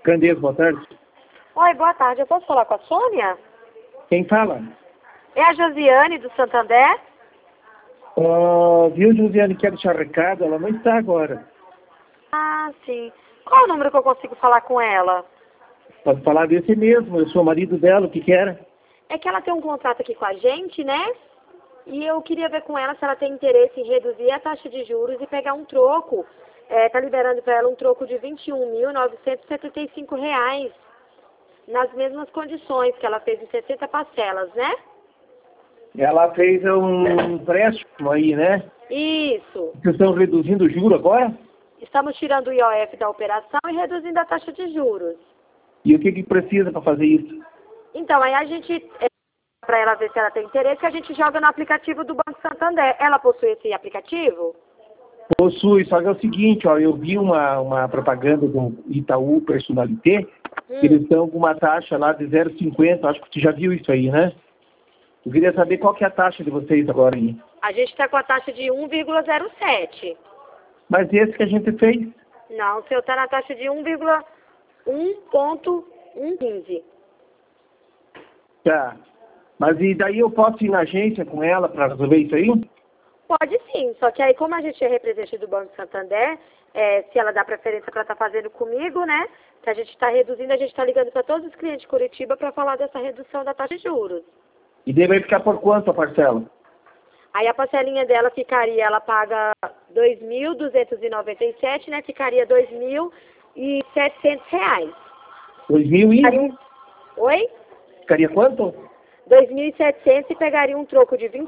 Candeias, boa tarde. Oi, boa tarde. Eu posso falar com a Sônia? Quem fala? É a Josiane, do Santander? Viu, Josiane, quero deixar recado, ela não está agora. Ah, sim. Qual é o número que eu consigo falar com ela? Pode falar desse mesmo, eu sou o marido dela, o que era? É que ela tem um contrato aqui com a gente, né? E eu queria ver com ela se ela tem interesse em reduzir a taxa de juros e pegar um troco. Tá liberando para ela um troco de R$ 21.975, nas mesmas condições que ela fez em 60 parcelas, né? Ela fez um empréstimo aí, né? Isso. Vocês estão reduzindo o juro agora? Estamos tirando o IOF da operação e reduzindo a taxa de juros. E o que precisa para fazer isso? Então, aí a gente, para ela ver se ela tem interesse, a gente joga no aplicativo do Banco Santander. Ela possui esse aplicativo? Possui, só que é o seguinte, ó, eu vi uma propaganda do Itaú Personalité, que eles estão com uma taxa lá de 0,50, acho que você já viu isso aí, né? Eu queria saber qual que é a taxa de vocês agora aí. A gente está com a taxa de 1,07. Mas esse que a gente fez? Não, o seu está na taxa de 1,115. Tá. Mas e daí eu posso ir na agência com ela para resolver isso aí? Pode sim, só que aí como a gente é representante do Banco Santander, se ela dá preferência para estar fazendo comigo, né? Que a gente está reduzindo, a gente está ligando para todos os clientes de Curitiba para falar dessa redução da taxa de juros. E daí vai ficar por quanto a parcela? Aí a parcelinha dela ficaria, ela paga R$ 2.297, né? Ficaria R$ 2.700. 2.000 e... Oi? Ficaria quanto? 2.700 e pegaria um troco de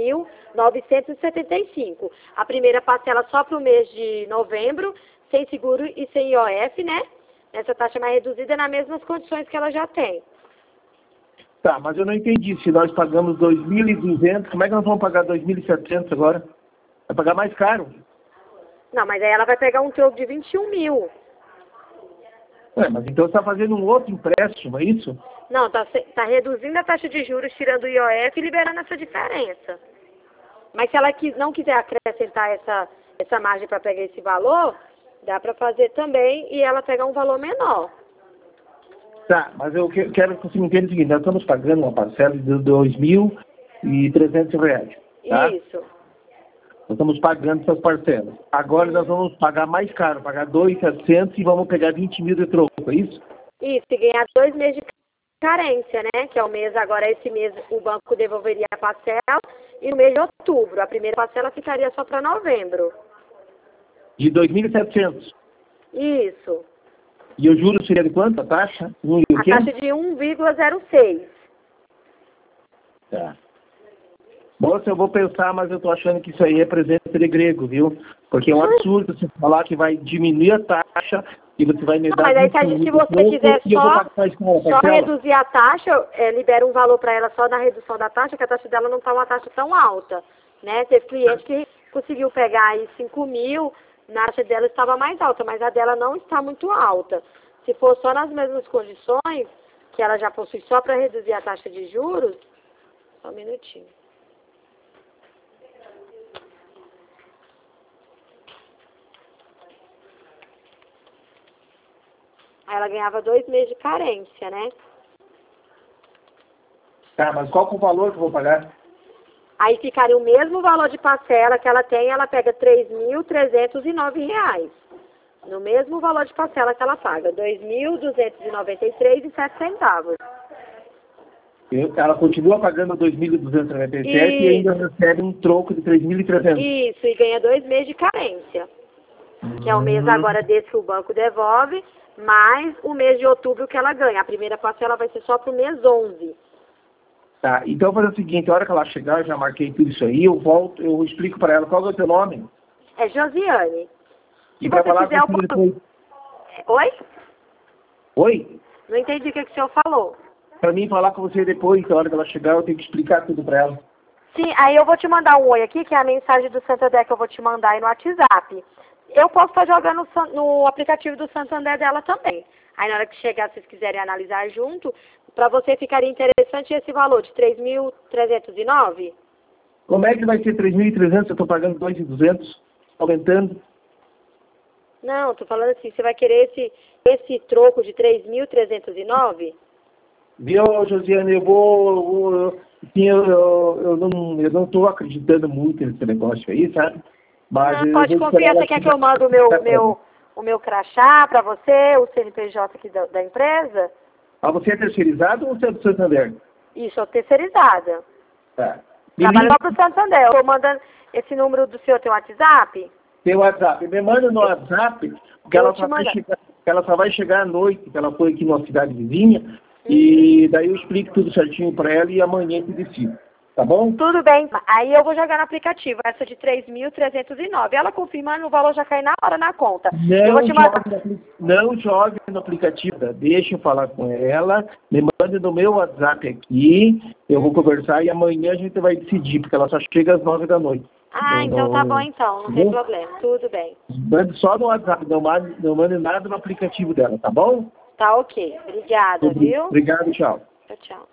21.975. A primeira parcela só para o mês de novembro, sem seguro e sem IOF, né? Essa taxa mais reduzida nas mesmas condições que ela já tem. Tá, mas eu não entendi. Se nós pagamos 2.200, como é que nós vamos pagar 2.700 agora? Vai pagar mais caro. Não, mas aí ela vai pegar um troco de 21 mil. Mas então você está fazendo um outro empréstimo, é isso? Não, tá reduzindo a taxa de juros, tirando o IOF e liberando essa diferença. Mas se ela não quiser acrescentar essa margem para pegar esse valor, dá para fazer também e ela pegar um valor menor. Tá, mas eu quero que você me entenda o seguinte, nós estamos pagando uma parcela de R$ 2.300, tá? Isso. Nós estamos pagando essas parcelas. Agora nós vamos pagar mais caro, pagar 2.700 e vamos pegar 20 mil de troco, é isso? Isso, e ganhar 2 meses de carência, né? Que é o mês, agora esse mês o banco devolveria a parcela e no mês de outubro, a primeira parcela ficaria só para novembro. De 2.700. Isso. E o juros seria de quanto a taxa? A taxa de 1,06. Tá. Moça, eu vou pensar, mas eu tô achando que isso aí é presente de grego, viu? Porque é um absurdo você falar que vai diminuir a taxa e você vai me dar... Mas aí se você quiser só reduzir a taxa, libera um valor para ela só na redução da taxa, que a taxa dela não está uma taxa tão alta, né? Teve cliente que conseguiu pegar aí 5 mil, na taxa dela estava mais alta, mas a dela não está muito alta. Se for só nas mesmas condições, que ela já possui só para reduzir a taxa de juros, só um minutinho. Aí ela ganhava 2 meses de carência, né? Tá, mas qual que é o valor que eu vou pagar? Aí ficaria o mesmo valor de parcela que ela tem, ela pega R$ 3.309. No mesmo valor de parcela que ela paga, R$ 2.293,07. Ela continua pagando 2.297 e ainda recebe um troco de 3.300. Isso, e ganha 2 meses de carência. Que é o mês agora desse que o banco devolve, mais o mês de outubro que ela ganha. A primeira parcela vai ser só para o mês 11. Tá, então eu vou fazer o seguinte, a hora que ela chegar, eu já marquei tudo isso aí, eu volto, eu explico para ela qual é o teu nome. É Josiane. E para falar com você depois. Oi? Oi? Não entendi o que o senhor falou. Para mim falar com você depois, a hora que ela chegar, eu tenho que explicar tudo para ela. Sim, aí eu vou te mandar um oi aqui, que é a mensagem do Santander que eu vou te mandar aí no WhatsApp. Eu posso estar jogando no aplicativo do Santander dela também. Aí na hora que chegar, se vocês quiserem analisar junto, para você ficaria interessante esse valor de 3.309? Como é que vai ser 3.300 se eu estou pagando 2.200, aumentando? Não, tô falando assim, você vai querer esse troco de 3.309? Viu, Josiane, sim, eu não estou acreditando muito nesse negócio aí, sabe? Mas pode confiar, você quer que eu mando o meu crachá para você, o CNPJ aqui da empresa? Ah, você é terceirizado ou você é do Santander? Isso, eu terceirizada. Tá. Trabalho só pro Santander. Eu tô mandando esse número do seu, teu WhatsApp? Tem WhatsApp. Me manda no WhatsApp, porque ela só vai chegar à noite, que ela foi aqui numa cidade vizinha, e daí eu explico tudo certinho para ela e amanhã eu decido. Tá bom? Tudo bem. Aí eu vou jogar no aplicativo, essa de 3.309. Ela confirmando, o valor já cai na hora na conta. Não jogue no aplicativo. Deixa eu falar com ela. Me mande no meu WhatsApp aqui. Eu vou conversar e amanhã a gente vai decidir, porque ela só chega às 9 da noite. Então tá bom então. Não tem problema. Tudo bem. Mande só no WhatsApp. Não mande nada no aplicativo dela, tá bom? Tá ok. Obrigada, viu? Obrigado, tchau. Tchau.